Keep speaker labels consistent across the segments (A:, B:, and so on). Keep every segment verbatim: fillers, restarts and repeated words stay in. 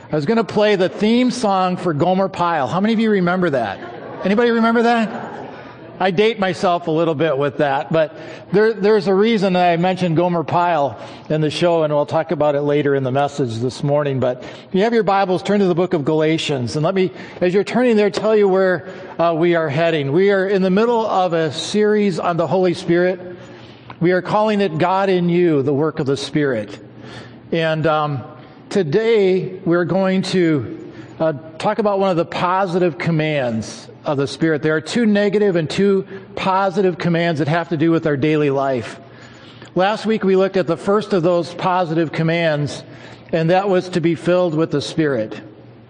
A: I was going to play the theme song for Gomer Pyle. How many of you remember that? Anybody remember that? I date myself a little bit with that, but there, there's a reason that I mentioned Gomer Pyle in the show, and we'll talk about it later in the message this morning. But if you have your Bibles, turn to the book of Galatians, and let me, as you're turning there, tell you where uh, we are heading. We are in the middle of a series on the Holy Spirit. We are calling it God in You, the work of the Spirit. And um, today we're going to uh, talk about one of the positive commands of the Spirit. There are two negative and two positive commands that have to do with our daily life. Last week we looked at the first of those positive commands, and that was to be filled with the Spirit.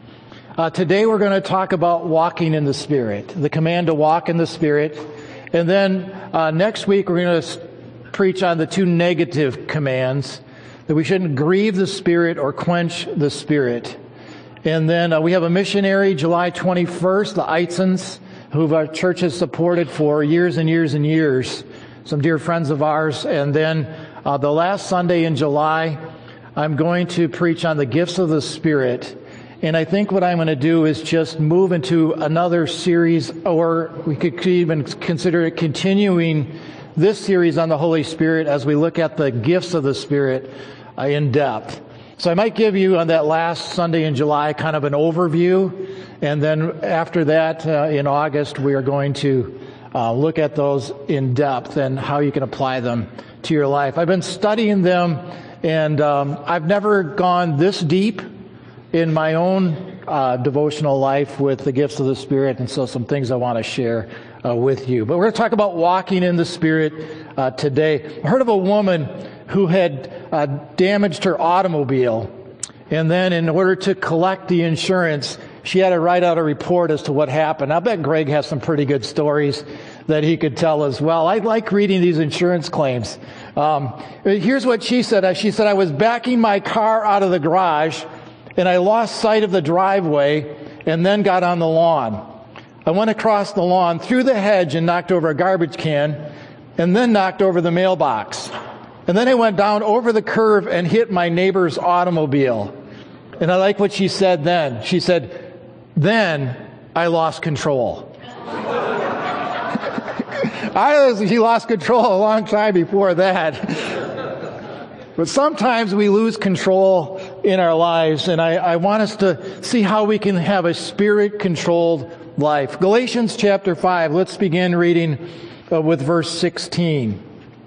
A: Uh, today we're going to talk about walking in the Spirit, the command to walk in the Spirit. And then uh, next week we're going to preach on the two negative commands, that we shouldn't grieve the Spirit or quench the Spirit. And then uh, we have a missionary, July twenty-first, the Eitzens, who our church has supported for years and years and years. Some dear friends of ours. And then uh, the last Sunday in July, I'm going to preach on the gifts of the Spirit. And I think what I'm going to do is just move into another series, or we could even consider it continuing this series on the Holy Spirit as we look at the gifts of the Spirit uh, in depth. So I might give you on that last Sunday in July kind of an overview, and then after that uh, in August we are going to uh, look at those in depth and how you can apply them to your life. I've been studying them, and um, I've never gone this deep in my own uh, devotional life with the gifts of the Spirit, and so some things I want to share uh, with you. But we're going to talk about walking in the Spirit uh, today. I heard of a woman who had uh, damaged her automobile, and then in order to collect the insurance, she had to write out a report as to what happened. I bet Greg has some pretty good stories that he could tell as well. I like reading these insurance claims. Um, here's what she said. She said, I was backing my car out of the garage, and I lost sight of the driveway and then got on the lawn. I went across the lawn, through the hedge, and knocked over a garbage can, and then knocked over the mailbox. And then I went down over the curve and hit my neighbor's automobile. And I like what she said then. She said, then I lost control. I was, she lost control a long time before that. But sometimes we lose control in our lives, and I, I want us to see how we can have a Spirit-controlled life. Galatians chapter five, let's begin reading uh, with verse sixteen.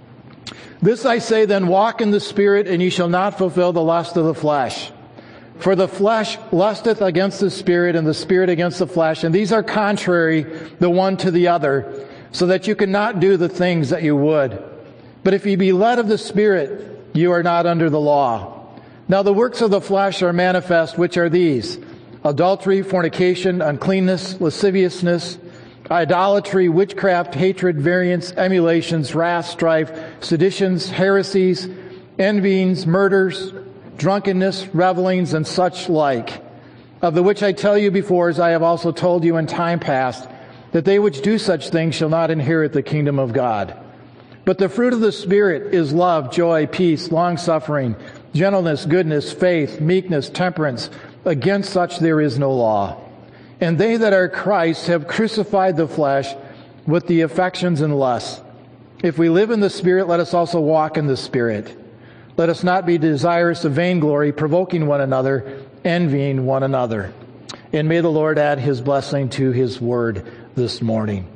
A: This I say then, walk in the Spirit, and ye shall not fulfill the lust of the flesh. For the flesh lusteth against the Spirit, and the Spirit against the flesh, and these are contrary the one to the other, so that you cannot do the things that you would. But if ye be led of the Spirit, you are not under the law. Now the works of the flesh are manifest, which are these: adultery, fornication, uncleanness, lasciviousness, idolatry, witchcraft, hatred, variance, emulations, wrath, strife, seditions, heresies, envyings, murders, drunkenness, revelings, and such like, of the which I tell you before, as I have also told you in time past, that they which do such things shall not inherit the kingdom of God. But the fruit of the Spirit is love, joy, peace, long-suffering, gentleness, goodness, faith, meekness, temperance. Against such there is no law. And they that are Christ have crucified the flesh with the affections and lusts. If we live in the Spirit, let us also walk in the Spirit. Let us not be desirous of vainglory, provoking one another, envying one another. And may the Lord add His blessing to His word this morning.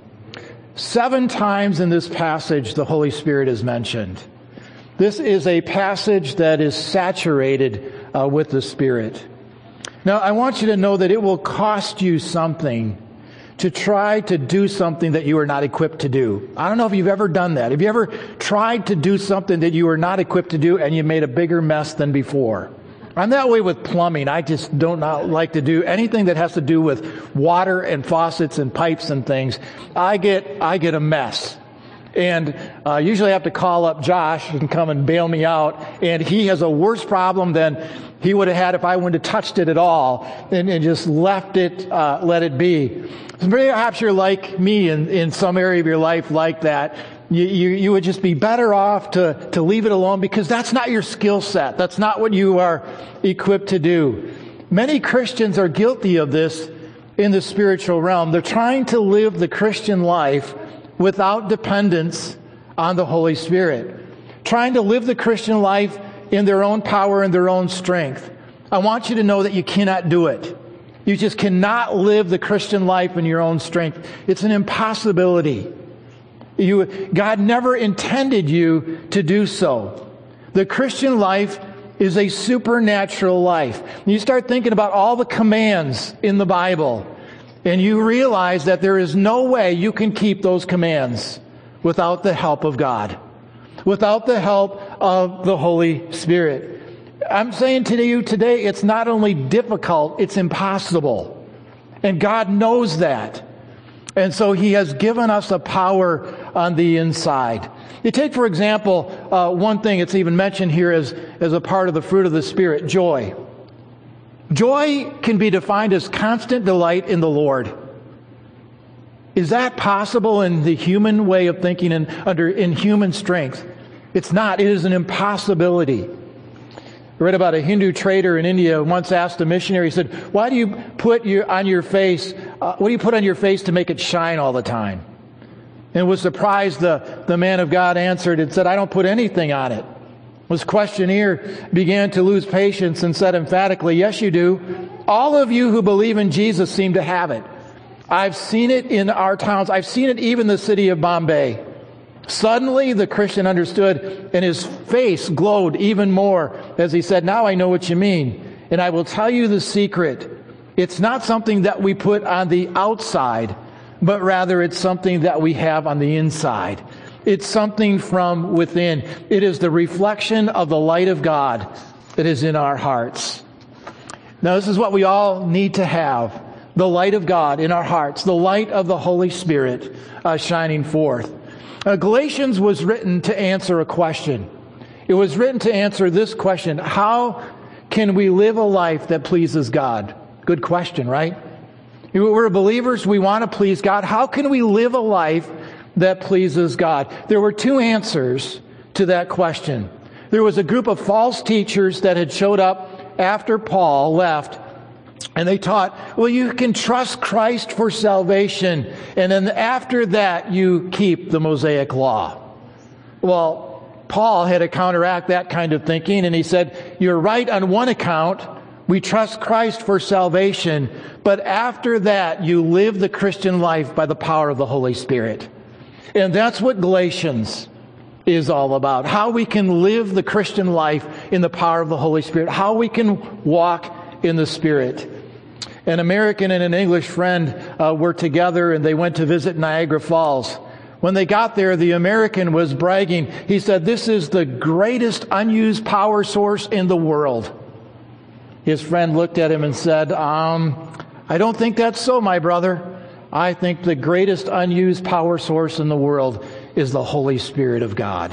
A: Seven times in this passage, the Holy Spirit is mentioned. This is a passage that is saturated uh, with the Spirit. Now, I want you to know that it will cost you something to try to do something that you are not equipped to do. I don't know if you've ever done that. Have you ever tried to do something that you were not equipped to do and you made a bigger mess than before? I'm that way with plumbing. I just don't not like to do anything that has to do with water and faucets and pipes and things. I get I get a mess. And uh, usually I have to call up Josh and come and bail me out. And he has a worse problem than he would have had if I wouldn't have touched it at all and, and just left it, uh, let it be. So perhaps you're like me in, in some area of your life like that. You, you, you would just be better off to, to leave it alone because that's not your skill set. That's not what you are equipped to do. Many Christians are guilty of this in the spiritual realm. They're trying to live the Christian life without dependence on the Holy Spirit. Trying to live the Christian life in their own power and their own strength. I want you to know that you cannot do it. You just cannot live the Christian life in your own strength. It's an impossibility. You, God never intended you to do so. The Christian life is a supernatural life. You start thinking about all the commands in the Bible, and you realize that there is no way you can keep those commands without the help of God, without the help of the Holy Spirit. I'm saying to you today, it's not only difficult, it's impossible. And God knows that. And so He has given us a power on the inside. You take, for example, uh, one thing it's even mentioned here as, as a part of the fruit of the Spirit, joy. Joy can be defined as constant delight in the Lord. Is that possible in the human way of thinking and under in human strength? It's not. It is an impossibility. I read about a Hindu trader in India who once asked a missionary, he said, why do you put your, on your face, uh, what do you put on your face to make it shine all the time? And was surprised the, the man of God answered and said, I don't put anything on it. This questionnaire began to lose patience and said emphatically, yes, you do. All of you who believe in Jesus seem to have it. I've seen it in our towns. I've seen it even in the city of Bombay. Suddenly the Christian understood, and his face glowed even more as he said, now I know what you mean. And I will tell you the secret. It's not something that we put on the outside, but rather it's something that we have on the inside. It's something from within. It is the reflection of the light of God that is in our hearts. Now, this is what we all need to have. The light of God in our hearts. The light of the Holy Spirit uh, shining forth. Uh, Galatians was written to answer a question. It was written to answer this question. How can we live a life that pleases God? Good question, right? We're believers. We want to please God. How can we live a life that pleases God? There were two answers to that question. There was a group of false teachers that had showed up after Paul left, and they taught, well, you can trust Christ for salvation, and then after that, you keep the Mosaic law. Well, Paul had to counteract that kind of thinking, and he said, you're right on one account. We trust Christ for salvation, but after that, you live the Christian life by the power of the Holy Spirit. And that's what Galatians is all about. How we can live the Christian life in the power of the Holy Spirit. How we can walk in the Spirit. An American and an English friend uh, were together, and they went to visit Niagara Falls. When they got there, the American was bragging. He said, this is the greatest unused power source in the world. His friend looked at him and said, um, I don't think that's so, my brother. I think the greatest unused power source in the world is the Holy Spirit of God.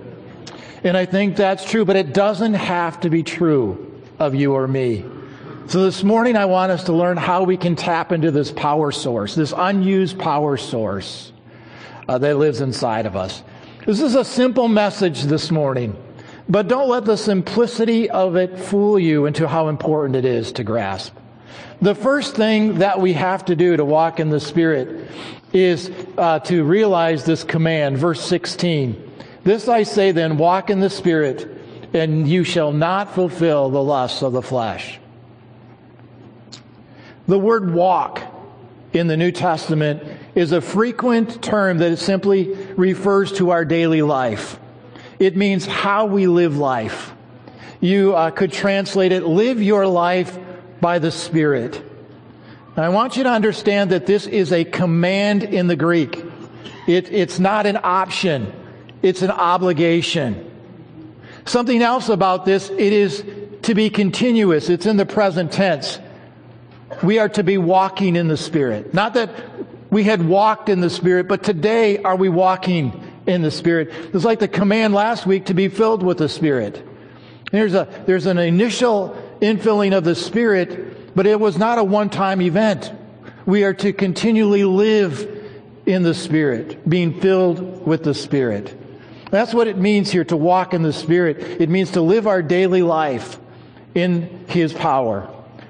A: And I think that's true, but it doesn't have to be true of you or me. So this morning I want us to learn how we can tap into this power source, this unused power source uh, that lives inside of us. This is a simple message this morning, but don't let the simplicity of it fool you into how important it is to grasp. The first thing that we have to do to walk in the Spirit is uh, to realize this command, verse sixteen. This I say then, walk in the Spirit, and you shall not fulfill the lusts of the flesh. The word walk in the New Testament is a frequent term that simply refers to our daily life. It means how we live life. You uh, could translate it, live your life by the Spirit. And I want you to understand that this is a command in the Greek. It, it's not an option. It's an obligation. Something else about this, it is to be continuous. It's in the present tense. We are to be walking in the Spirit. Not that we had walked in the Spirit, but today are we walking in the Spirit. It's like the command last week to be filled with the Spirit. There's a there's an initial infilling of the Spirit, but it was not a one-time event. We are to continually live in the Spirit, being filled with the Spirit. That's what it means here to walk in the Spirit. It means to live our daily life in His power.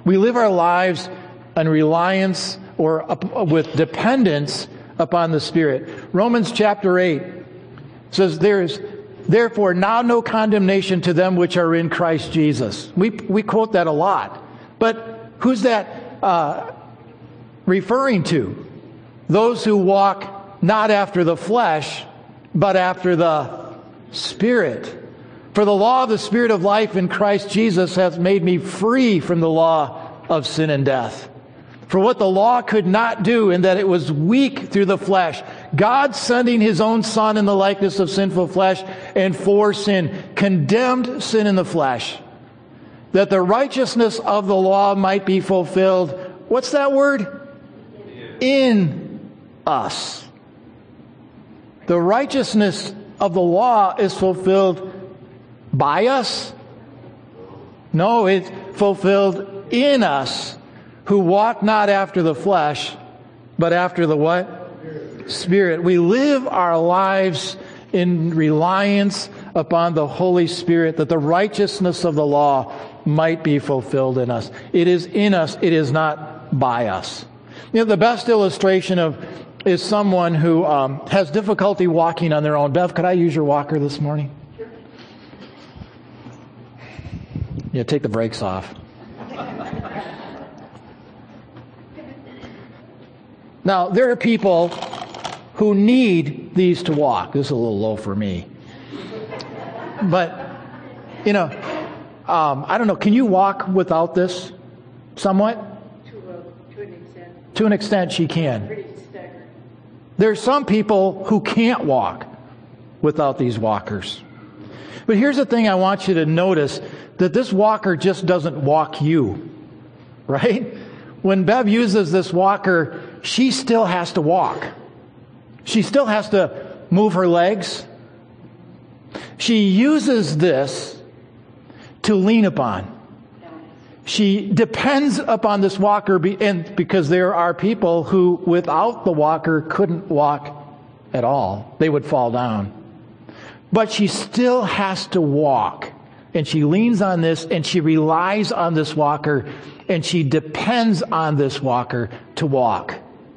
A: We live our lives on reliance or up, with dependence upon the Spirit. Romans chapter eight says, "There is therefore now no condemnation to them which are in Christ Jesus." We we quote that a lot. But who's that uh, referring to? Those who walk not after the flesh, but after the Spirit. For the law of the Spirit of life in Christ Jesus hath made me free from the law of sin and death. For what the law could not do, in that it was weak through the flesh, God sending His own Son in the likeness of sinful flesh, and for sin, condemned sin in the flesh, that the righteousness of the law might be fulfilled. What's that word? In us. The righteousness of the law is fulfilled by us? No, it's fulfilled in us, who walk not after the flesh, but after the what? Spirit. We live our lives in reliance upon the Holy Spirit, that the righteousness of the law might be fulfilled in us. It is in us, it is not by us. You know, the best illustration of is someone who um, has difficulty walking on their own. Bev, could I use your walker this morning? Sure. Yeah, take the brakes off. Now, there are people who need these to walk. This is a little low for me. But, you know, um, I don't know, can you walk without this somewhat?
B: To, a, to an extent.
A: To an extent, she can.
B: Pretty staggered.
A: There are some people who can't walk without these walkers. But here's the thing I want you to notice, that this walker just doesn't walk you, right? When Bev uses this walker, she still has to walk. She still has to move her legs. She uses this to lean upon. She depends upon this walker, and because there are people who, without the walker, couldn't walk at all. They would fall down. But she still has to walk. And she leans on this, and she relies on this walker, and she depends on this walker to walk.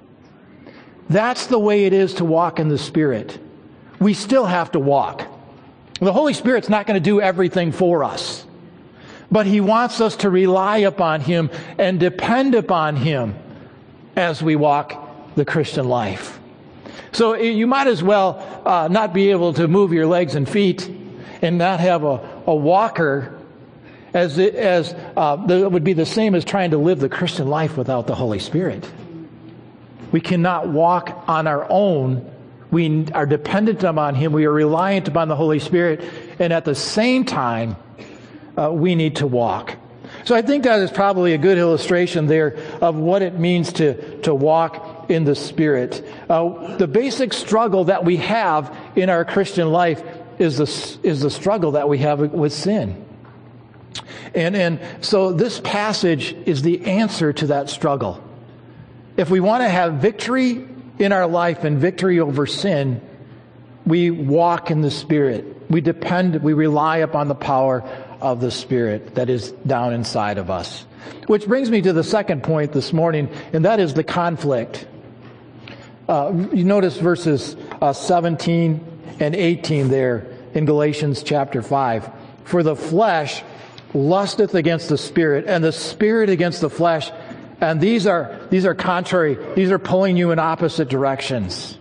A: That's the way it is to walk in the Spirit. We still have to walk. The Holy Spirit's not going to do everything for us. But He wants us to rely upon Him and depend upon Him as we walk the Christian life. So you might as well uh, not be able to move your legs and feet and not have a, a walker, as it, as uh, that would be the same as trying to live the Christian life without the Holy Spirit. We cannot walk on our own. We are dependent upon Him. We are reliant upon the Holy Spirit. And at the same time, uh, we need to walk. So I think that is probably a good illustration there of what it means to, to walk in the Spirit. Uh, the basic struggle that we have in our Christian life is the, is the struggle that we have with sin. And, and so this passage is the answer to that struggle. If we want to have victory in our life and victory over sin, we walk in the Spirit. We depend, we rely upon the power of the Spirit that is down inside of us. Which brings me to the second point this morning, and that is the conflict. Uh, you notice verses uh, seventeen and eighteen there in Galatians chapter five. For the flesh lusteth against the Spirit, and the Spirit against the flesh. And these are these are contrary. These are pulling you in opposite directions,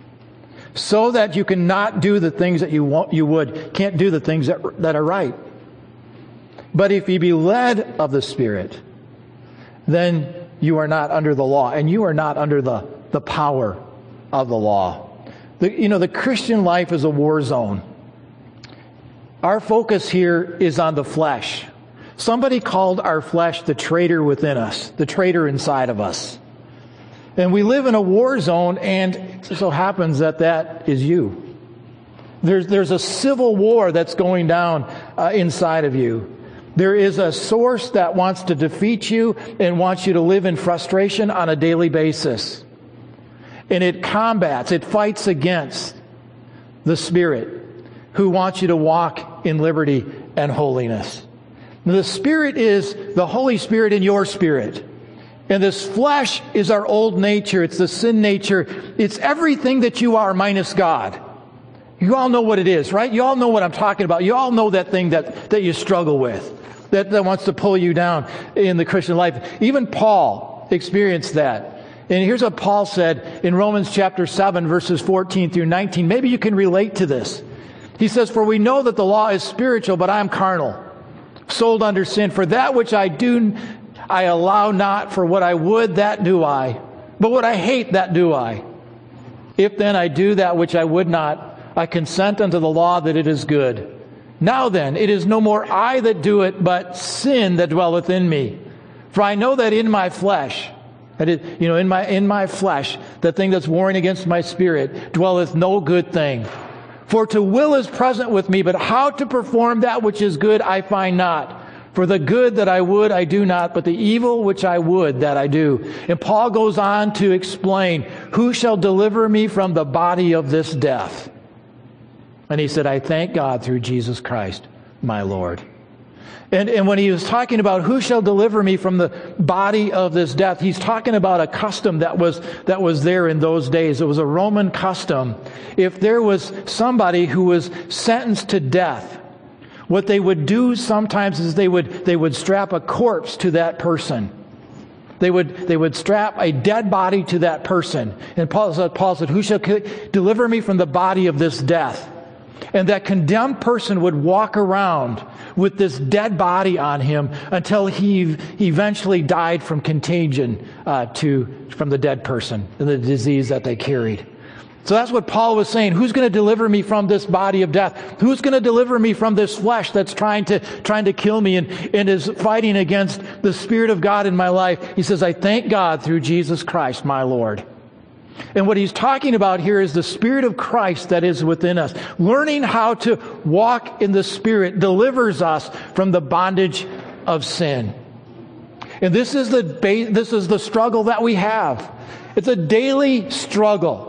A: so that you cannot do the things that you want. You would can't do the things that that are right. But if ye be led of the Spirit, then you are not under the law, and you are not under the the power of the law. The, you know, the Christian life is a war zone. Our focus here is on the flesh. Somebody called our flesh the traitor within us, the traitor inside of us. And we live in a war zone, and it so happens that that is you. There's, there's a civil war that's going down uh, inside of you. There is a source that wants to defeat you and wants you to live in frustration on a daily basis. And it combats, it fights against the Spirit who wants you to walk in liberty and holiness. The Spirit is the Holy Spirit in your spirit. And this flesh is our old nature. It's the sin nature. It's everything that you are minus God. You all know what it is, right? You all know what I'm talking about. You all know that thing that, that you struggle with, that, that wants to pull you down in the Christian life. Even Paul experienced that. And here's what Paul said in Romans chapter seven, verses fourteen through nineteen. Maybe you can relate to this. He says, "For we know that the law is spiritual, but I am carnal, sold under sin. For that which I do, I allow not. For what I would, that do I. But what I hate, that do I. If then I do that which I would not, I consent unto the law that it is good. Now then, it is no more I that do it, but sin that dwelleth in me. For I know that in my flesh, that is, you know, in my in my flesh, the thing that's warring against my spirit, dwelleth no good thing. For to will is present with me, but how to perform that which is good I find not. For the good that I would, I do not, but the evil which I would, that I do." And Paul goes on to explain, "Who shall deliver me from the body of this death?" And he said, "I thank God through Jesus Christ, my Lord." And, and when he was talking about who shall deliver me from the body of this death, he's talking about a custom that was, that was there in those days. It was a Roman custom. If there was somebody who was sentenced to death, what they would do sometimes is they would, they would strap a corpse to that person. They would, they would strap a dead body to that person. And Paul said, Paul said, "Who shall deliver me from the body of this death?" And that condemned person would walk around with this dead body on him until he eventually died from contagion uh, to from the dead person and the disease that they carried. So that's what Paul was saying. Who's going to deliver me from this body of death? Who's going to deliver me from this flesh that's trying to trying to kill me and, and is fighting against the Spirit of God in my life? He says, "I thank God through Jesus Christ, my Lord." And what he's talking about here is the Spirit of Christ that is within us. Learning how to walk in the Spirit delivers us from the bondage of sin. And this is the this is the struggle that we have. It's a daily struggle.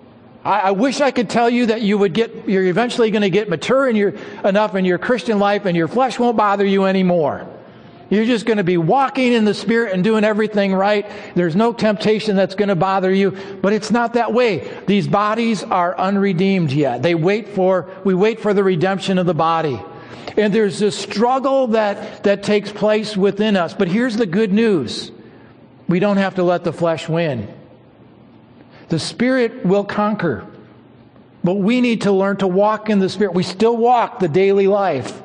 A: I, I wish I could tell you that you would get you're eventually going to get mature in your enough in your Christian life and your flesh won't bother you anymore. You're just going to be walking in the Spirit and doing everything right. There's no temptation that's going to bother you. But it's not that way. These bodies are unredeemed yet. They wait for, we wait for the redemption of the body. And there's this struggle that, that takes place within us. But here's the good news. We don't have to let the flesh win. The Spirit will conquer. But we need to learn to walk in the Spirit. We still walk the daily life.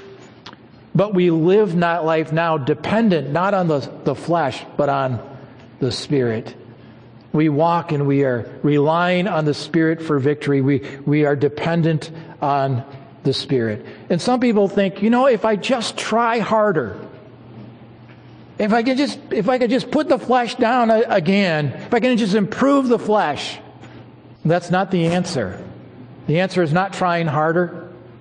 A: But we live not life now dependent not on the, the flesh, but on the Spirit. We walk and we are relying on the Spirit for victory. We, we are dependent on the Spirit. And some people think, you know, if I just try harder, if I could just, if I could just put the flesh down again, if I can just improve the flesh, that's not the answer. The answer is not trying harder.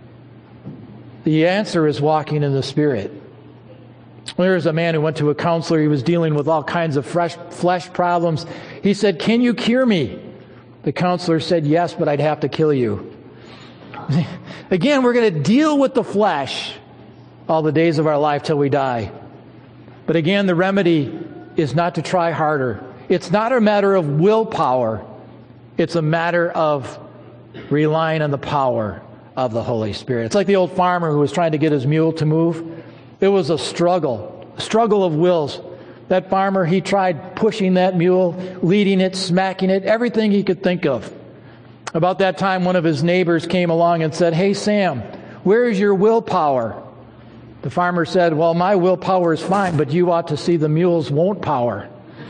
A: The answer is walking in the Spirit. There was a man who went to a counselor. He was dealing with all kinds of fresh flesh problems. He said, "Can you cure me?" The counselor said, "Yes, but I'd have to kill you." Again, we're going to deal with the flesh all the days of our life till we die. But again, the remedy is not to try harder. It's not a matter of willpower. It's a matter of relying on the power of the Holy Spirit. It's like the old farmer who was trying to get his mule to move. It was a struggle, a struggle of wills. That farmer, he tried pushing that mule, leading it, smacking it, everything he could think of. About that time, one of his neighbors came along and said, "Hey, Sam, where is your willpower?" The farmer said, "Well, my willpower is fine, but you ought to see the mule's won't power."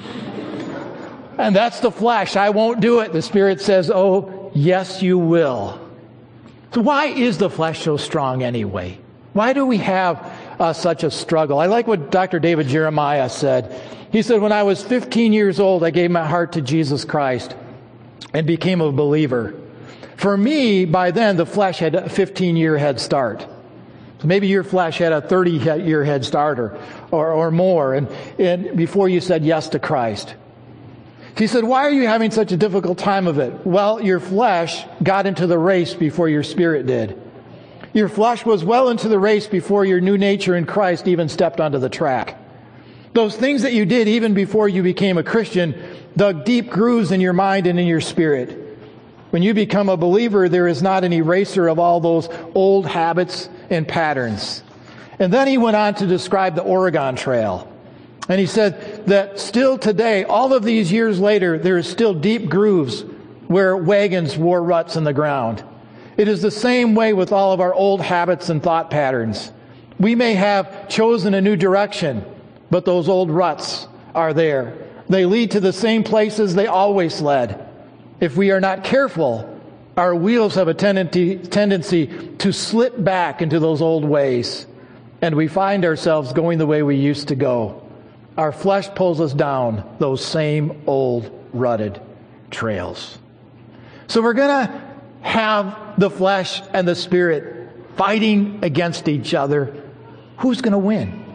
A: And that's the flesh. I won't do it. The Spirit says, "Oh, yes, you will." So why is the flesh so strong anyway? Why do we have uh, such a struggle? I like what Doctor David Jeremiah said. He said, "When I was fifteen years old, I gave my heart to Jesus Christ and became a believer. For me, by then, the flesh had a fifteen-year head start. So maybe your flesh had a thirty-year head start or, or, or more and, and before you said yes to Christ." He said, "Why are you having such a difficult time of it?" Well, your flesh got into the race before your spirit did. Your flesh was well into the race before your new nature in Christ even stepped onto the track. Those things that you did even before you became a Christian dug deep grooves in your mind and in your spirit. When you become a believer, there is not an eraser of all those old habits and patterns. And then he went on to describe the Oregon Trail. And he said that still today, all of these years later, there is still deep grooves where wagons wore ruts in the ground. It is the same way with all of our old habits and thought patterns. We may have chosen a new direction, but those old ruts are there. They lead to the same places they always led. If we are not careful, our wheels have a tendency, tendency to slip back into those old ways, and we find ourselves going the way we used to go. Our flesh pulls us down those same old rutted trails. So we're going to have the flesh and the spirit fighting against each other. Who's going to win?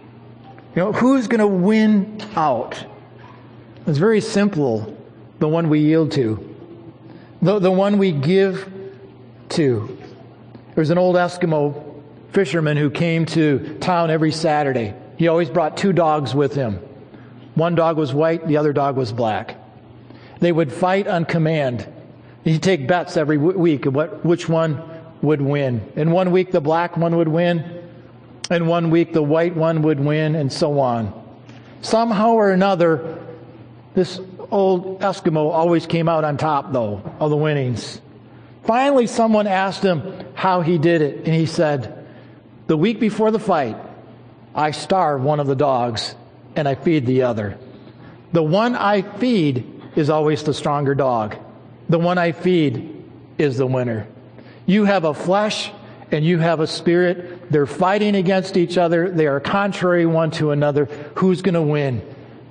A: You know, who's going to win out? It's very simple. The one we yield to. The, the one we give to. There was an old Eskimo fisherman who came to town every Saturday. He always brought two dogs with him. One dog was white, the other dog was black. They would fight on command. He'd take bets every week of what, which one would win. And one week the black one would win, and one week the white one would win, and so on. Somehow or another, this old Eskimo always came out on top, though, of the winnings. Finally, someone asked him how he did it, and he said, "The week before the fight, I starve one of the dogs, and I feed the other. The one I feed is always the stronger dog. The one I feed is the winner." You have a flesh and you have a spirit. They're fighting against each other. They are contrary one to another. Who's going to win?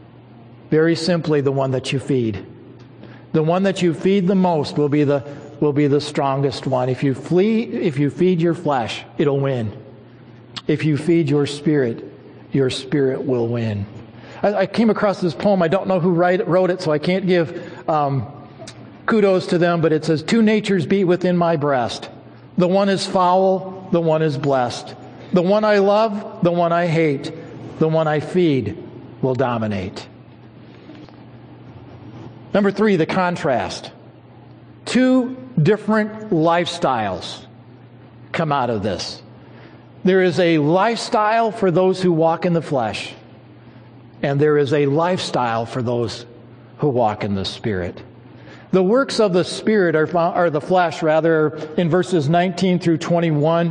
A: Very simply, the one that you feed. The one that you feed the most will be the will be the strongest one. If you flee, if you feed your flesh, it'll win. If you feed your spirit, your spirit will win. I, I came across this poem. I don't know who write, wrote it, so I can't give um, kudos to them, but it says, "Two natures beat within my breast. The one is foul, the one is blessed. The one I love, the one I hate. The one I feed will dominate." Number three, the contrast. Two different lifestyles come out of this. There is a lifestyle for those who walk in the flesh, and there is a lifestyle for those who walk in the Spirit. The works of the Spirit are found, or the flesh rather, in verses nineteen through twenty-one.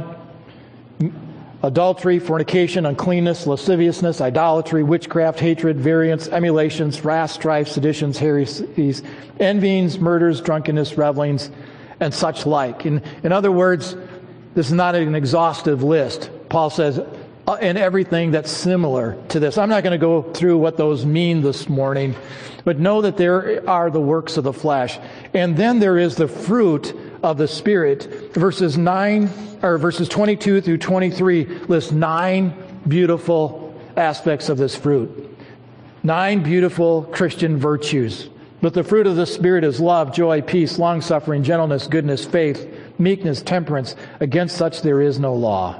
A: Adultery, fornication, uncleanness, lasciviousness, idolatry, witchcraft, hatred, variance, emulations, wrath, strife, seditions, heresies, envyings, murders, drunkenness, revelings, and such like. In, in other words, this is not an exhaustive list. Paul says, uh, and everything that's similar to this. I'm not going to go through what those mean this morning, but know that there are the works of the flesh. And then there is the fruit of the Spirit. Verses nine or verses twenty-two through twenty-three list nine beautiful aspects of this fruit. Nine beautiful Christian virtues. But the fruit of the Spirit is love, joy, peace, long-suffering, gentleness, goodness, faith, meekness, temperance. Against such there is no law.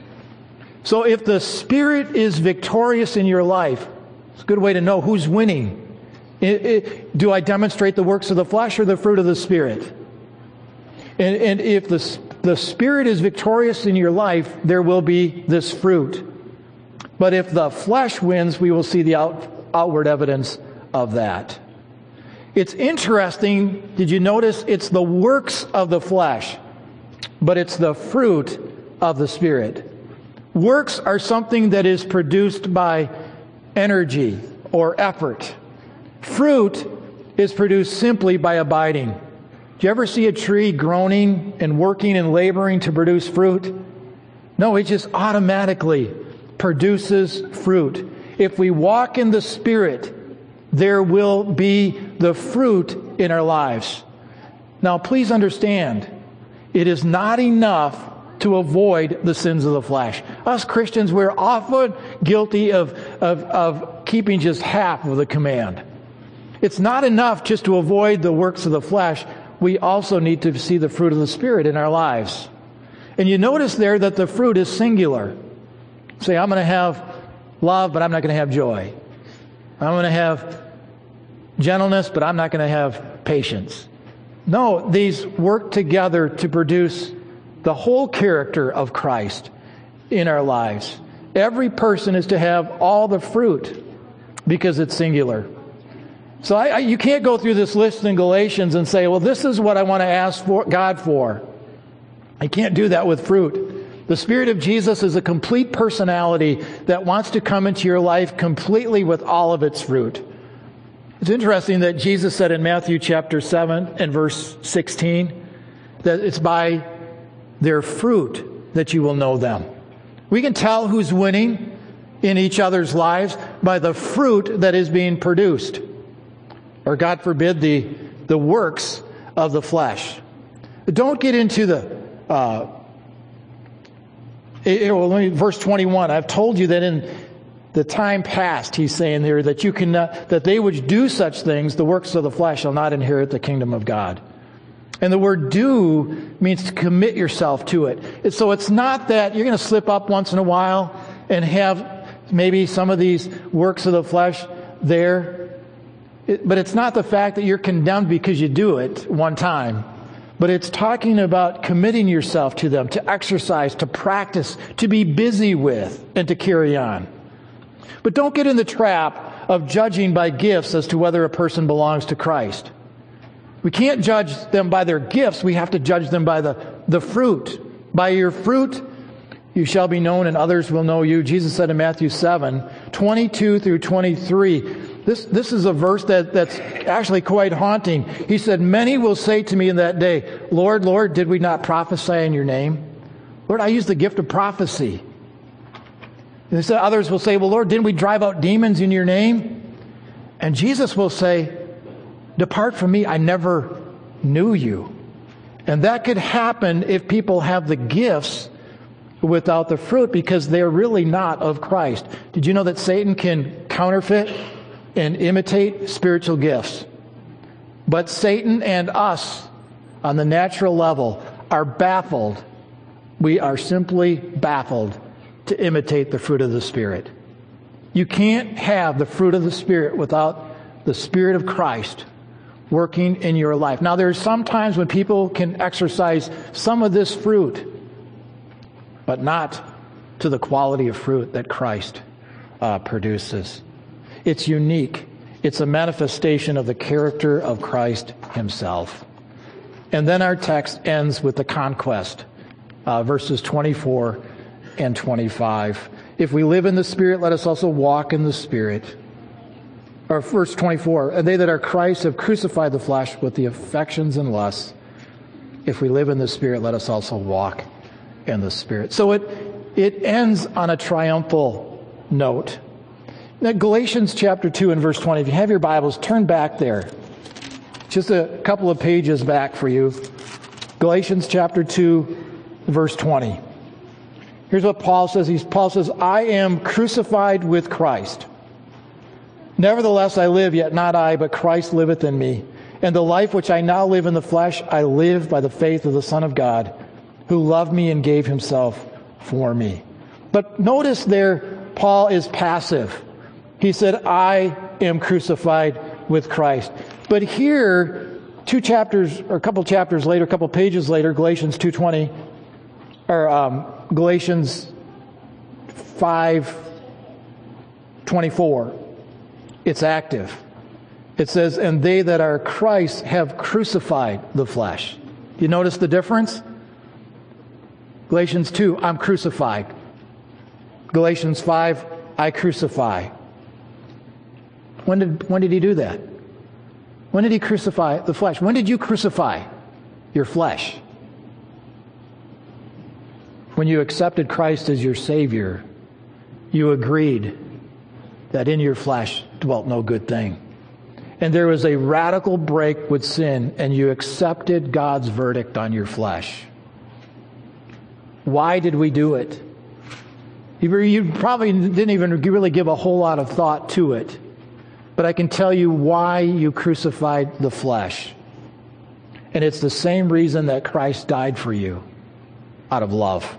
A: So if the Spirit is victorious in your life, it's a good way to know who's winning. It, it, do I demonstrate the works of the flesh or the fruit of the Spirit? And, and if the, the Spirit is victorious in your life, there will be this fruit. But if the flesh wins, we will see the out, outward evidence of that. It's interesting, did you notice? It's the works of the flesh, but it's the fruit of the Spirit. Works are something that is produced by energy or effort. Fruit is produced simply by abiding. Do you ever see a tree groaning and working and laboring to produce fruit? No, it just automatically produces fruit. If we walk in the Spirit, there will be the fruit in our lives. Now, please understand, it is not enough to avoid the sins of the flesh. Us Christians, we're often guilty of, of, of keeping just half of the command. It's not enough just to avoid the works of the flesh. We also need to see the fruit of the Spirit in our lives. And you notice there that the fruit is singular. Say, I'm going to have love, but I'm not going to have joy. I'm going to have gentleness, but I'm not going to have patience. No, these work together to produce the whole character of Christ in our lives. Every person is to have all the fruit because it's singular. So I, I, you can't go through this list in Galatians and say, well, this is what I want to ask for God for. I can't do that with fruit. The Spirit of Jesus is a complete personality that wants to come into your life completely with all of its fruit. It's interesting that Jesus said in Matthew chapter seven and verse sixteen that it's by their fruit that you will know them. We can tell who's winning in each other's lives by the fruit that is being produced. Or God forbid, the, the works of the flesh. Don't get into the... Uh, it, well, let me, verse twenty-one, I've told you that in the time past, he's saying here, that you can, uh, that they which do such things, the works of the flesh, shall not inherit the kingdom of God. And the word do means to commit yourself to it. It's, so it's not that you're going to slip up once in a while and have maybe some of these works of the flesh there. It, but it's not the fact that you're condemned because you do it one time. But it's talking about committing yourself to them, to exercise, to practice, to be busy with, and to carry on. But don't get in the trap of judging by gifts as to whether a person belongs to Christ. We can't judge them by their gifts. We have to judge them by the, the fruit. By your fruit, you shall be known and others will know you. Jesus said in Matthew seven, twenty-two through twenty-three. This, this is a verse that, that's actually quite haunting. He said, many will say to me in that day, Lord, Lord, did we not prophesy in your name? Lord, I used the gift of prophecy. And so others will say, well, Lord, didn't we drive out demons in your name? And Jesus will say, depart from me, I never knew you. And that could happen if people have the gifts without the fruit, because they're really not of Christ. Did you know that Satan can counterfeit and imitate spiritual gifts? But Satan and us, on the natural level, are baffled. We are simply baffled to imitate the fruit of the Spirit. You can't have the fruit of the Spirit without the Spirit of Christ working in your life. Now, there are some times when people can exercise some of this fruit, but not to the quality of fruit that Christ uh, produces. It's unique. It's a manifestation of the character of Christ himself. And then our text ends with the conquest, uh, verses twenty-four and twenty-five. If we live in the Spirit, let us also walk in the Spirit. Or verse twenty-four, and they that are Christ have crucified the flesh with the affections and lusts. If we live in the Spirit, let us also walk in the Spirit. So it it ends on a triumphal note. Now, Galatians chapter two and verse twenty, if you have your Bibles, turn back there. Just a couple of pages back for you. Galatians chapter two, verse twenty. Here's what Paul says. He's, Paul says, I am crucified with Christ. Nevertheless, I live, yet not I, but Christ liveth in me. And the life which I now live in the flesh, I live by the faith of the Son of God, who loved me and gave himself for me. But notice there, Paul is passive. He said, I am crucified with Christ. But here, two chapters, or a couple chapters later, a couple pages later, Galatians two twenty, or um, Galatians five twenty-four, it's active. It says, and they that are Christ have crucified the flesh. You notice the difference? Galatians two, I'm crucified. Galatians five, I crucify. When did, when did he do that? When did he crucify the flesh? When did you crucify your flesh? When you accepted Christ as your Savior, you agreed that in your flesh dwelt no good thing. And there was a radical break with sin, and you accepted God's verdict on your flesh. Why did we do it? You probably didn't even really give a whole lot of thought to it. But I can tell you why you crucified the flesh. And it's the same reason that Christ died for you. out of love.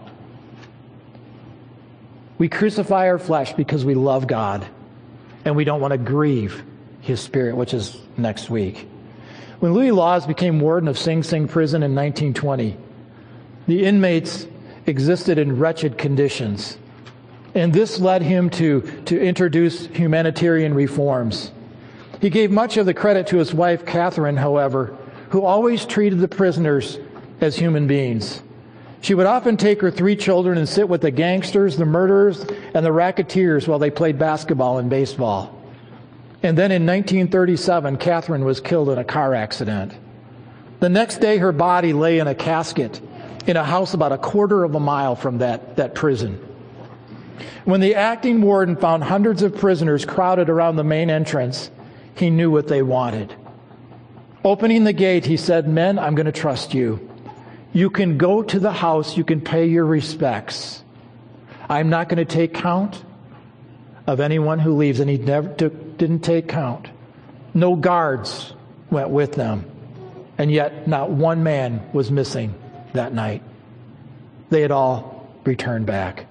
A: We crucify our flesh because we love God and we don't want to grieve His Spirit, which is next week. When Louis Laws became warden of Sing Sing prison in nineteen twenty, the inmates existed in wretched conditions. And this led him to, to introduce humanitarian reforms. He gave much of the credit to his wife, Catherine, however, who always treated the prisoners as human beings. She would often take her three children and sit with the gangsters, the murderers, and the racketeers while they played basketball and baseball. And then in nineteen thirty-seven, Catherine was killed in a car accident. The next day, her body lay in a casket in a house about a quarter of a mile from that, that prison. When the acting warden found hundreds of prisoners crowded around the main entrance, he knew what they wanted. Opening the gate, he said, "Men, I'm going to trust you. You can go to the house. You can pay your respects. I'm not going to take count of anyone who leaves." And he never took, didn't take count. No guards went with them. And yet not one man was missing that night. They had all returned back.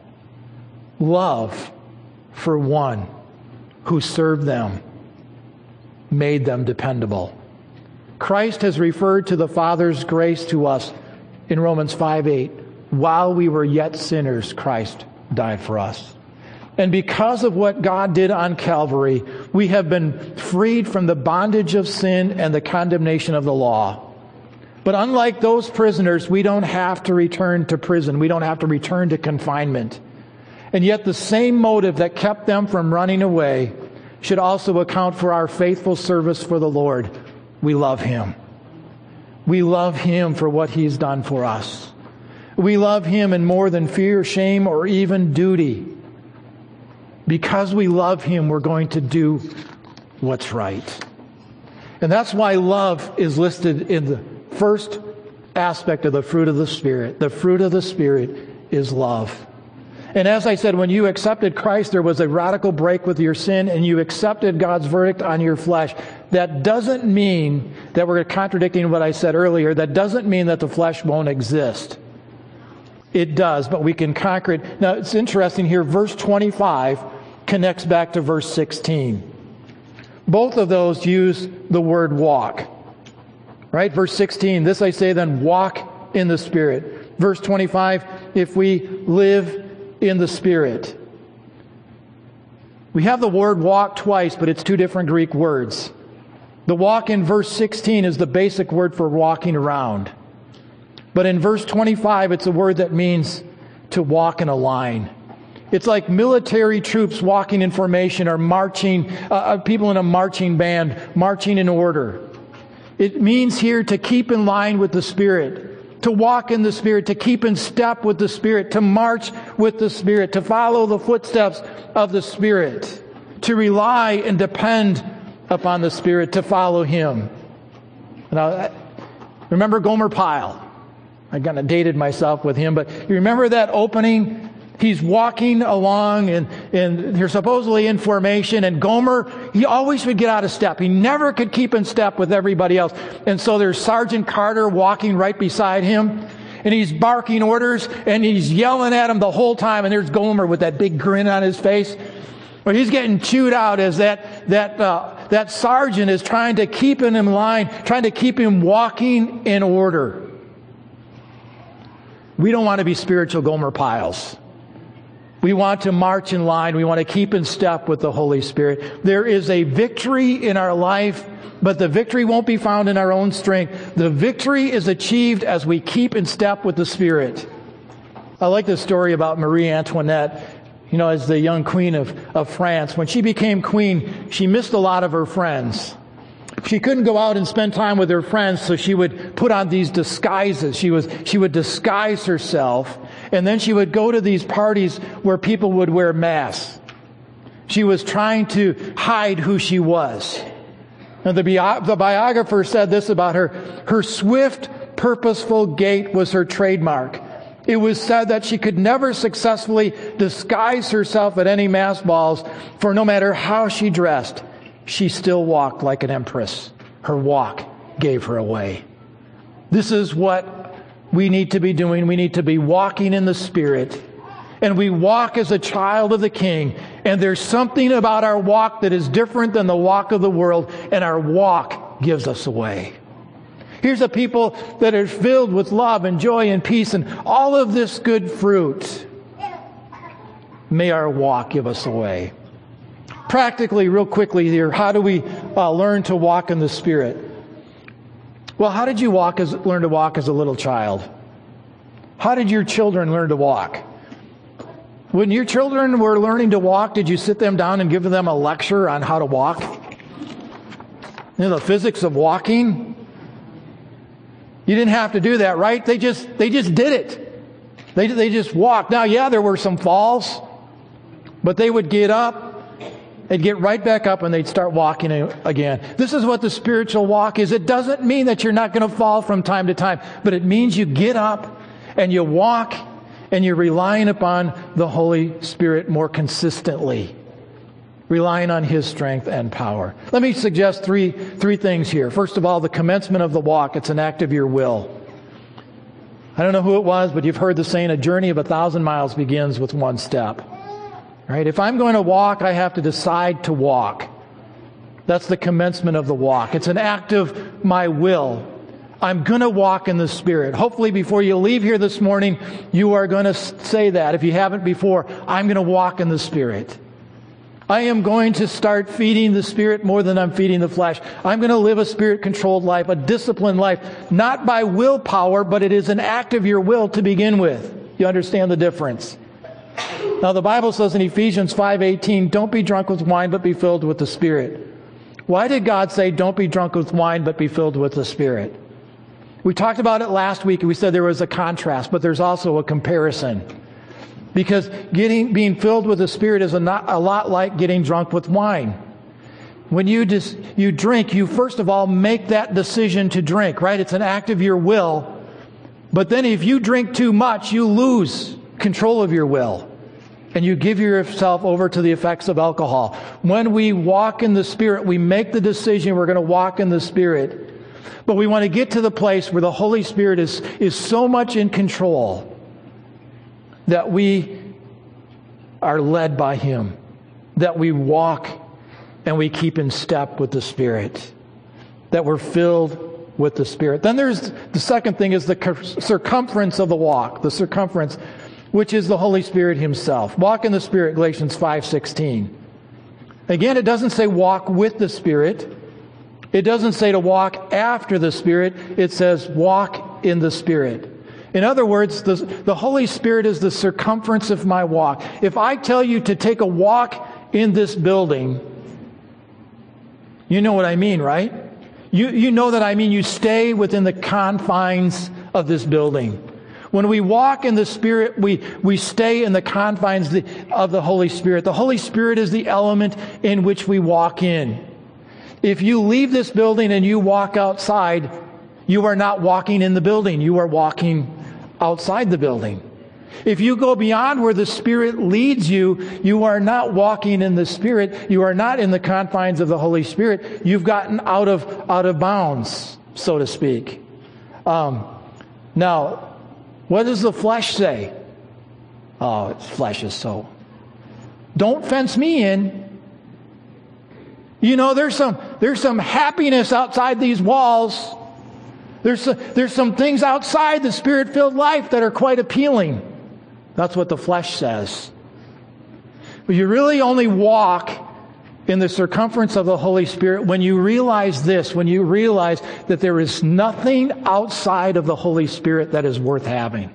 A: Love for one who served them made them dependable. Christ has referred to the Father's grace to us in Romans five eight. While we were yet sinners, Christ died for us. And because of what God did on Calvary, we have been freed from the bondage of sin and the condemnation of the law. But unlike those prisoners, we don't have to return to prison. We don't have to return to confinement. And yet the same motive that kept them from running away should also account for our faithful service for the Lord. We love Him. We love Him for what He's done for us. We love Him in more than fear, shame, or even duty. Because we love Him, we're going to do what's right. And that's why love is listed in the first aspect of the fruit of the Spirit. The fruit of the Spirit is love. And as I said, when you accepted Christ, there was a radical break with your sin, and you accepted God's verdict on your flesh. That doesn't mean that we're contradicting what I said earlier. That doesn't mean that the flesh won't exist. It does, but we can conquer it. Now, it's interesting here, verse twenty-five connects back to verse sixteen. Both of those use the word walk. Right? Verse sixteen, this I say then, walk in the Spirit. Verse twenty-five, if we live in the Spirit. We have the word walk twice, but it's two different Greek words. The walk in verse sixteen is the basic word for walking around. But in verse twenty-five, it's a word that means to walk in a line. It's like military troops walking in formation or marching, uh, people in a marching band, marching in order. It means here to keep in line with the Spirit, to walk in the Spirit, to keep in step with the Spirit, to march with the Spirit, to follow the footsteps of the Spirit, to rely and depend upon the Spirit, to follow Him. Now, remember Gomer Pyle? I kind of dated myself with him, but you remember that opening? He's walking along, and, and they're supposedly in formation, and Gomer, he always would get out of step. He never could keep in step with everybody else. And so there's Sergeant Carter walking right beside him, and he's barking orders, and he's yelling at him the whole time, and there's Gomer with that big grin on his face. But he's getting chewed out as that, that, uh, that sergeant is trying to keep him in line, trying to keep him walking in order. We don't want to be spiritual Gomer Pyles. We want to march in line. We want to keep in step with the Holy Spirit. There is a victory in our life, but the victory won't be found in our own strength. The victory is achieved as we keep in step with the Spirit. I like the story about Marie Antoinette, you know, as the young queen of, of France. When she became queen, she missed a lot of her friends. She couldn't go out and spend time with her friends, so she would put on these disguises. She was she would disguise herself, and then she would go to these parties where people would wear masks. She was trying to hide who she was. And the, bi- the biographer said this about her: her swift, purposeful gait was her trademark. It was said that she could never successfully disguise herself at any mass balls, for no matter how she dressed, she still walked like an empress. Her walk gave her away. This is what we need to be doing. We need to be walking in the Spirit. And we walk as a child of the King. And there's something about our walk that is different than the walk of the world. And our walk gives us away. Here's a people that are filled with love and joy and peace and all of this good fruit. May our walk give us away. Practically, real quickly here, how do we uh, learn to walk in the Spirit? Well, how did you walk as learn to walk as a little child? How did your children learn to walk? When your children were learning to walk, did you sit them down and give them a lecture on how to walk? You know, the physics of walking? You didn't have to do that, right? They just they just did it. They they just walked. Now, yeah, there were some falls, but they would get up. They'd get right back up and they'd start walking again. This is what the spiritual walk is. It doesn't mean that you're not going to fall from time to time, but it means you get up and you walk and you're relying upon the Holy Spirit more consistently, relying on His strength and power. Let me suggest three, three things here. First of all, the commencement of the walk. It's an act of your will. I don't know who it was, but you've heard the saying, a journey of a thousand miles begins with one step. Right? If I'm going to walk, I have to decide to walk. That's the commencement of the walk. It's an act of my will. I'm going to walk in the Spirit. Hopefully before you leave here this morning, you are going to say that. If you haven't before, I'm going to walk in the Spirit. I am going to start feeding the Spirit more than I'm feeding the flesh. I'm going to live a Spirit-controlled life, a disciplined life, not by willpower, but it is an act of your will to begin with. You understand the difference? Now, the Bible says in Ephesians five eighteen, don't be drunk with wine, but be filled with the Spirit. Why did God say, don't be drunk with wine, but be filled with the Spirit? We talked about it last week, and we said there was a contrast, but there's also a comparison. Because getting being filled with the Spirit is a, not, a lot like getting drunk with wine. When you just, you drink, you first of all make that decision to drink, right? It's an act of your will. But then if you drink too much, you lose control of your will. And you give yourself over to the effects of alcohol. When we walk in the Spirit, we make the decision we're going to walk in the Spirit. But we want to get to the place where the Holy Spirit is, is so much in control that we are led by Him. That we walk and we keep in step with the Spirit. That we're filled with the Spirit. Then there's the second thing is the circumference of the walk. The circumference, which is the Holy Spirit Himself. Walk in the Spirit, Galatians five sixteen. Again, it doesn't say walk with the Spirit. It doesn't say to walk after the Spirit. It says walk in the Spirit. In other words, the, the Holy Spirit is the circumference of my walk. If I tell you to take a walk in this building, you know what I mean, right? You, you know that I mean you stay within the confines of this building. When we walk in the Spirit, we, we stay in the confines of the Holy Spirit. The Holy Spirit is the element in which we walk in. If you leave this building and you walk outside, you are not walking in the building. You are walking outside the building. If you go beyond where the Spirit leads you, you are not walking in the Spirit. You are not in the confines of the Holy Spirit. You've gotten out of, out of bounds, so to speak. Um, now, what does the flesh say? Oh, flesh is so. Don't fence me in. You know, there's some there's some happiness outside these walls. There's some, there's some things outside the Spirit-filled life that are quite appealing. That's what the flesh says. But you really only walk in the circumference of the Holy Spirit when you realize this, when you realize that there is nothing outside of the Holy Spirit that is worth having.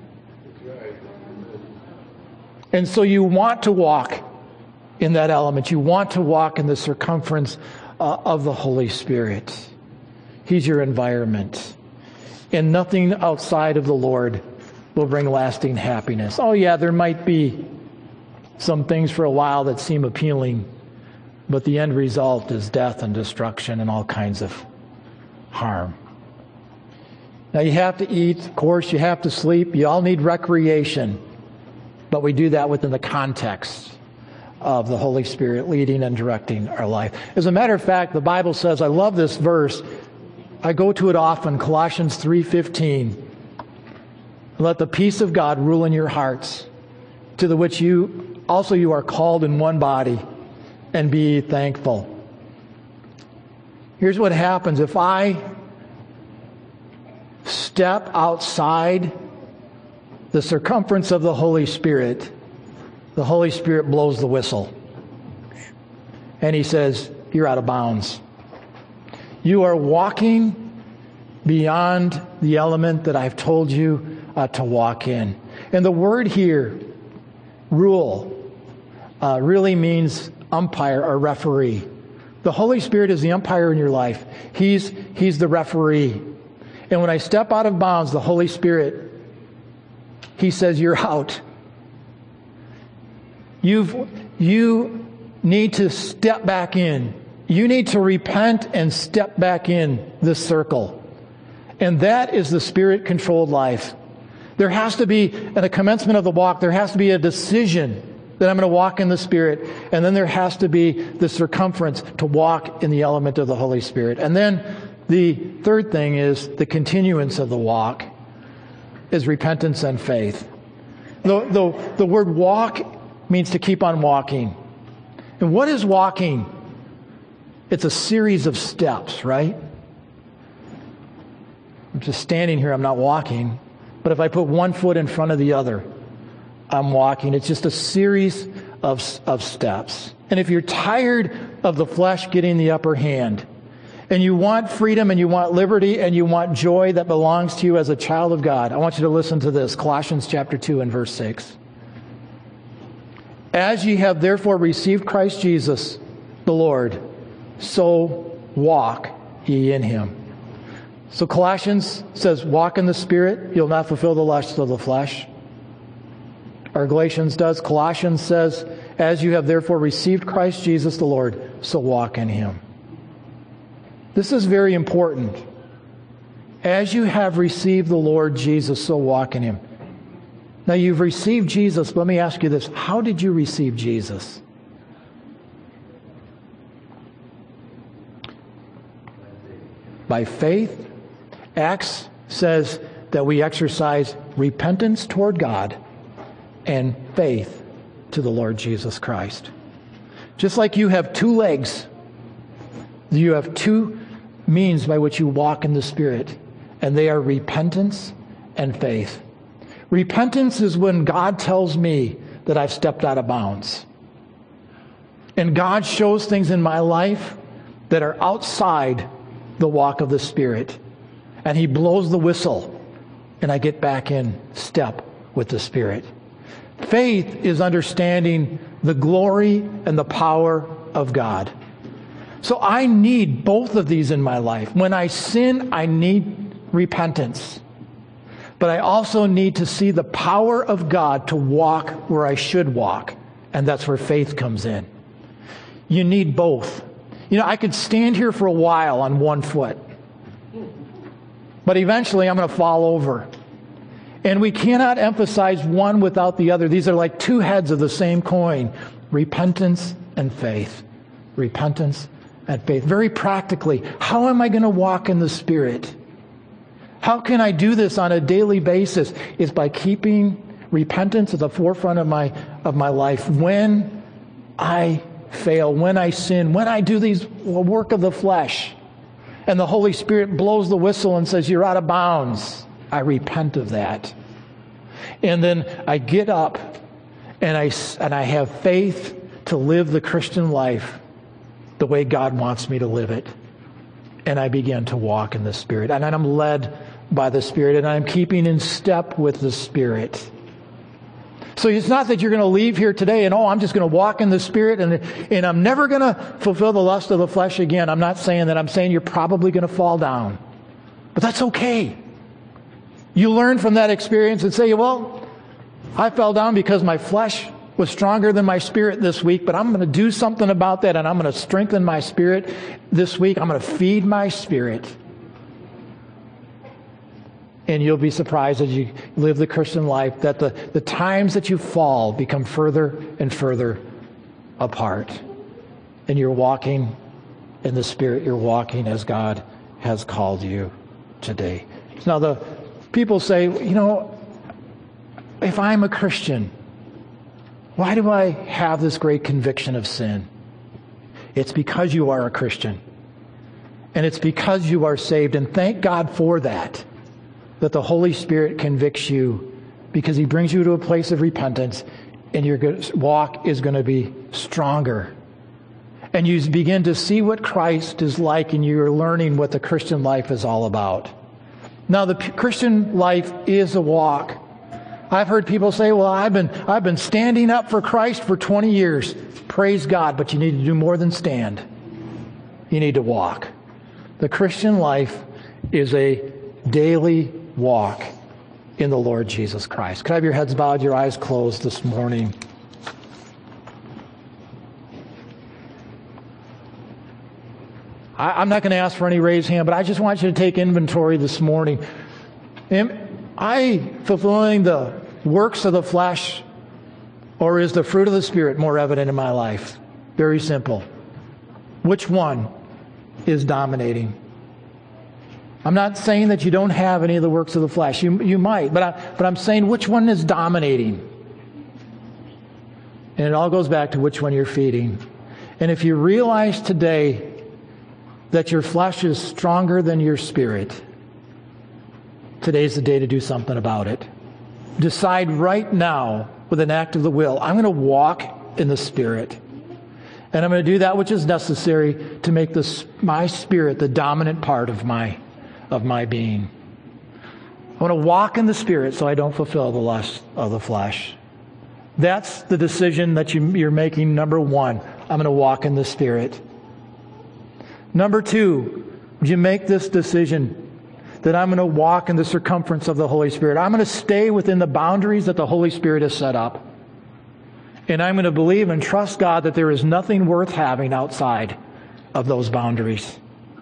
A: And so you want to walk in that element. You want to walk in the circumference uh, of the Holy Spirit. He's your environment. And nothing outside of the Lord will bring lasting happiness. Oh yeah, there might be some things for a while that seem appealing, but the end result is death and destruction and all kinds of harm. Now you have to eat, of course, you have to sleep, you all need recreation, but we do that within the context of the Holy Spirit leading and directing our life. As a matter of fact, the Bible says, I love this verse, I go to it often, Colossians three fifteen. Let the peace of God rule in your hearts, to the which you also you are called in one body, and be thankful. Here's what happens if I step outside the circumference of the Holy Spirit. The Holy Spirit blows the whistle. And He says, you're out of bounds. You are walking beyond the element that I've told you uh, to walk in. And the word here, rule, uh, really means umpire or referee. The Holy Spirit is the umpire in your life. He's, he's the referee. And when I step out of bounds, the Holy Spirit, He says, you're out. You've, you need to step back in. You need to repent and step back in this circle. And that is the Spirit-controlled life. There has to be, at the commencement of the walk, there has to be a decision that I'm going to walk in the Spirit. And then there has to be the circumference to walk in the element of the Holy Spirit. And then the third thing is the continuance of the walk is repentance and faith. The, the, the word walk means to keep on walking. And what is walking? It's a series of steps, right? I'm just standing here, I'm not walking. But if I put one foot in front of the other, I'm walking. It's just a series of, of steps. And if you're tired of the flesh getting the upper hand, and you want freedom and you want liberty and you want joy that belongs to you as a child of God, I want you to listen to this. Colossians chapter two and verse six. As ye have therefore received Christ Jesus, the Lord, so walk ye in Him. So Colossians says, walk in the Spirit, you'll not fulfill the lusts of the flesh. Or Galatians does. Colossians says, as you have therefore received Christ Jesus the Lord, so walk in Him. This is very important. As you have received the Lord Jesus, so walk in Him. Now you've received Jesus. Let me ask you this. How did you receive Jesus? By faith. Acts says that we exercise repentance toward God and faith to the Lord Jesus Christ. Just like you have two legs, you have two means by which you walk in the Spirit, and they are repentance and faith. Repentance is when God tells me that I've stepped out of bounds. And God shows things in my life that are outside the walk of the Spirit. And He blows the whistle, and I get back in step with the Spirit. Faith is understanding the glory and the power of God. So I need both of these in my life. When I sin, I need repentance. But I also need to see the power of God to walk where I should walk. And that's where faith comes in. You need both. You know, I could stand here for a while on one foot. But eventually I'm going to fall over. And we cannot emphasize one without the other. These are like two heads of the same coin. Repentance and faith. Repentance and faith. Very practically, how am I going to walk in the Spirit? How can I do this on a daily basis? Is by keeping repentance at the forefront of my of my life. When I fail, when I sin, when I do these work of the flesh, and the Holy Spirit blows the whistle and says, you're out of bounds, I repent of that. And then I get up and I, and I have faith to live the Christian life the way God wants me to live it. And I begin to walk in the Spirit. And I'm led by the Spirit, and I'm keeping in step with the Spirit. So it's not that you're going to leave here today and, oh, I'm just going to walk in the Spirit and, and I'm never going to fulfill the lust of the flesh again. I'm not saying that. I'm saying you're probably going to fall down. But that's okay. You learn from that experience and say, well, I fell down because my flesh was stronger than my spirit this week, but I'm going to do something about that, and I'm going to strengthen my spirit this week. I'm going to feed my spirit. And you'll be surprised as you live the Christian life that the, the times that you fall become further and further apart. And you're walking in the Spirit. You're walking as God has called you today. Now the people say, you know, if I'm a Christian, why do I have this great conviction of sin? It's because you are a Christian. And it's because you are saved. And thank God for that, that the Holy Spirit convicts you, because He brings you to a place of repentance, and your walk is going to be stronger. And you begin to see what Christ is like, and you're learning what the Christian life is all about. Now, the Christian life is a walk. I've heard people say, well, I've been I've been standing up for Christ for twenty years. Praise God, but you need to do more than stand. You need to walk. The Christian life is a daily walk in the Lord Jesus Christ. Could I have your heads bowed, your eyes closed this morning? I, I'm not going to ask for any raised hand, but I just want you to take inventory this morning. Am I fulfilling the works of the flesh, or is the fruit of the Spirit more evident in my life? Very simple. Which one is dominating? I'm not saying that you don't have any of the works of the flesh. You, you might, but, I, but I'm saying which one is dominating. And it all goes back to which one you're feeding. And if you realize today that your flesh is stronger than your spirit, today's the day to do something about it. Decide right now with an act of the will, I'm going to walk in the Spirit. And I'm going to do that which is necessary to make this, my spirit the dominant part of my, of my being. I want to walk in the Spirit so I don't fulfill the lust of the flesh. That's the decision that you, you're making. Number one, I'm going to walk in the Spirit. Number two, would you make this decision that I'm going to walk in the circumference of the Holy Spirit? I'm going to stay within the boundaries that the Holy Spirit has set up. And I'm going to believe and trust God that there is nothing worth having outside of those boundaries.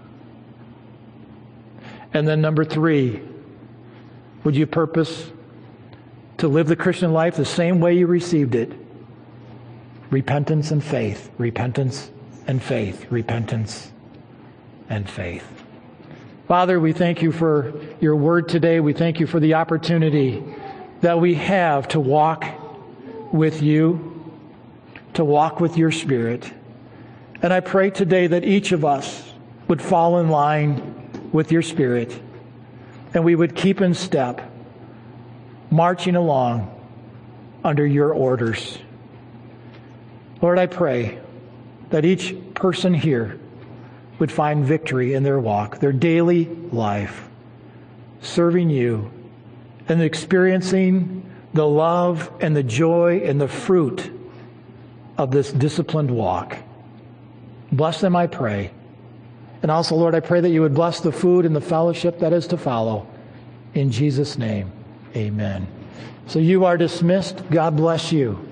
A: And then number three, would you purpose to live the Christian life the same way you received it? Repentance and faith, repentance and faith, repentance and faith. Father, we thank you for your word today. We thank you for the opportunity that we have to walk with you, to walk with your Spirit. And I pray today that each of us would fall in line with your Spirit, and we would keep in step, marching along under your orders. Lord, I pray that each person here would find victory in their walk, their daily life, serving you and experiencing the love and the joy and the fruit of this disciplined walk. Bless them, I pray. And also, Lord, I pray that you would bless the food and the fellowship that is to follow. In Jesus' name, amen. So you are dismissed. God bless you.